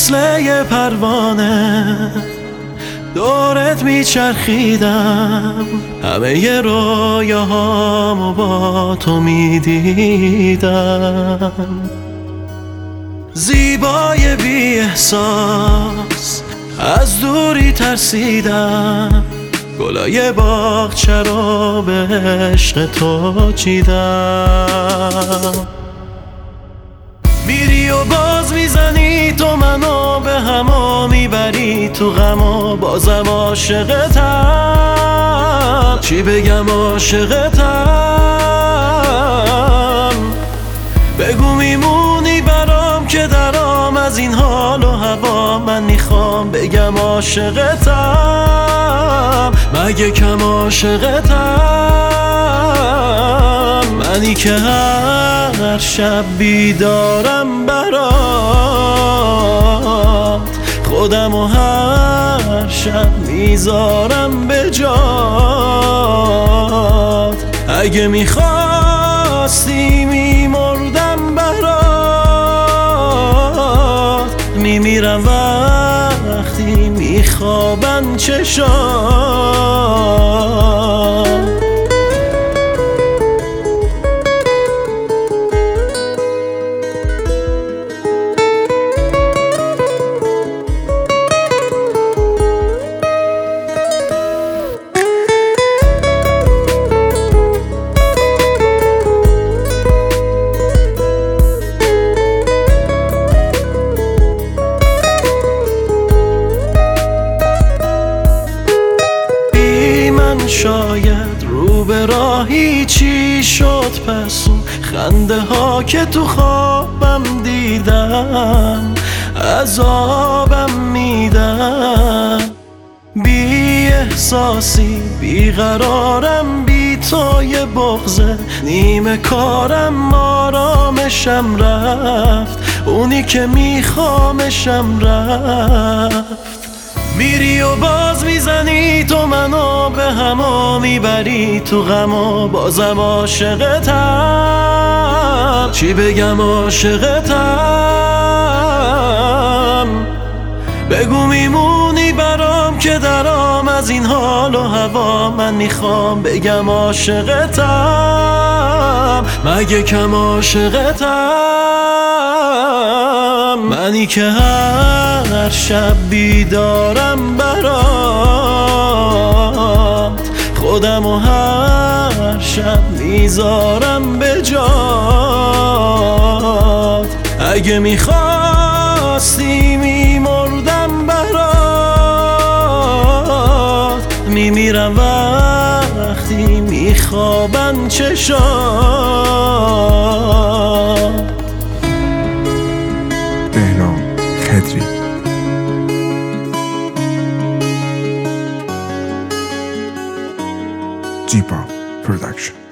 مثل یه پروانه دورت میچرخیدم، همه ی رویاهامو با تو میدیدم. زیبای بی احساس از دوری ترسیدم، گلای باغچه رو به عشق تو چیدم. میری و باز میزنی تو منو به هما میبری تو غم و بازم عاشقتم. چی بگم عاشقتم؟ بگو میمونی برام که درام از این حال و هوا. من میخوام بگم عاشقتم، مگه کم عاشقتم؟ منی که هر شب بیدارم برات، خودم و هر شب میذارم به جات. اگه میخواستی میمردم برات، میمیرم وقتی میخوابن چشات. شاید رو به راهی چی شد پس اون خنده ها که تو خوابم دیدم عذابم میدن. بی احساسی بیقرارم، بی تو یه بغضه نیمه کارم. آرامشم رفت، اونی که میخوامشم رفت. میری و باز میزنی تو منو به هما میبری تو غم و بازم عاشقتم. چی بگم عاشقتم؟ بگو میمونی برام که درام از این حال و هوا. من میخوام بگم عاشقتم، مگه کم عاشقتم؟ منی که هر شب بیدارم برات، خودم و هر شب میذارم به جات. اگه میخواستی میمردم برات، میمیرم وقتی میخوابن چشات. بهنام خدری جیپا پرودکشن.